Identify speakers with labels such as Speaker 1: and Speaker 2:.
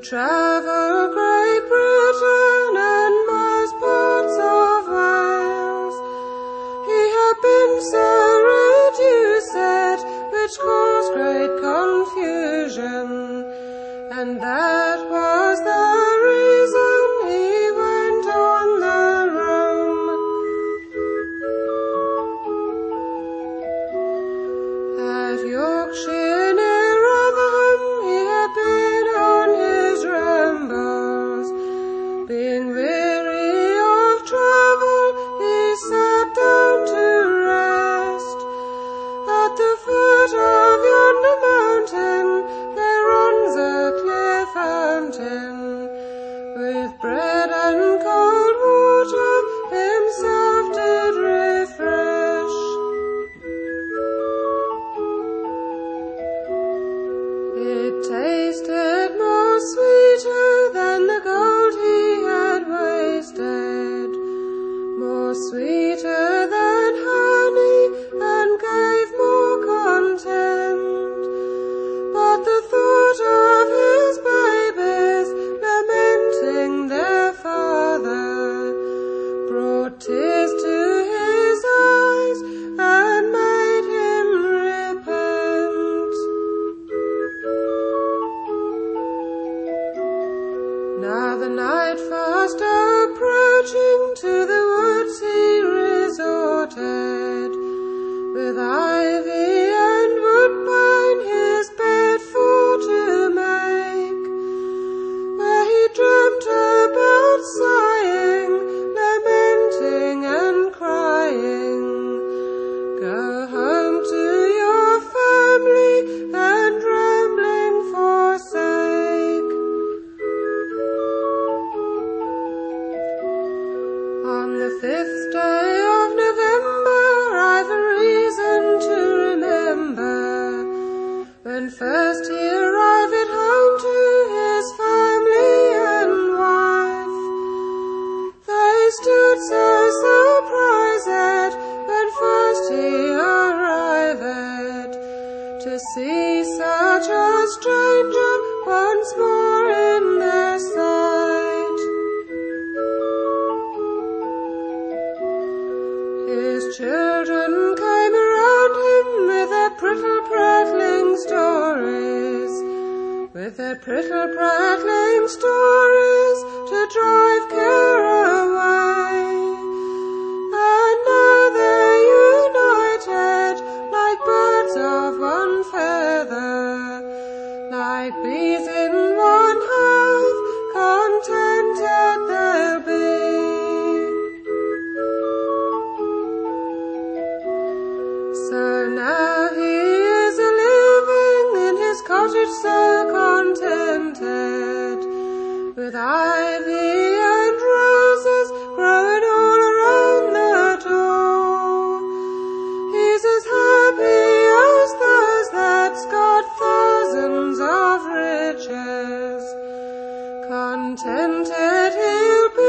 Speaker 1: travel Great Britain and most parts of Wales. He had been so reduced, which caused great confusion, and that was the reason he went on the roam. At Yorkshire near Rotherham he had been on his rambles. Being weary of travel, he sat down to rest. At the foot of yonder mountain there runs a clear fountain, with bread and cold water himself did refresh. It tasted more sweeter than the gold he had wasted, more sweeter than honey, and gave more content. But the thought of his babies lamenting their father brought tears to his eyes and made him repent. Now the night fast approaching, to the woods he resorted, with ivy and woodbine his bed for to make, where he dreamt about sighing, lamenting and crying, "Go home to your family and rambling forsake." On the 5th day of November I've a reason to remember, when first he arrived at home to his family and wife. They stood so surprised when first he arrived, to see such a stranger once more in their sight. His children came around him with their prittle-prattling stories, to drive care away. And now they're united like birds of one feather, like bees in one hive, contented they'll be. So now he is a-living in his cottage so contented, with ivy and roses growing all around the door. He's as happy as those that's got thousands of riches. Contented he'll be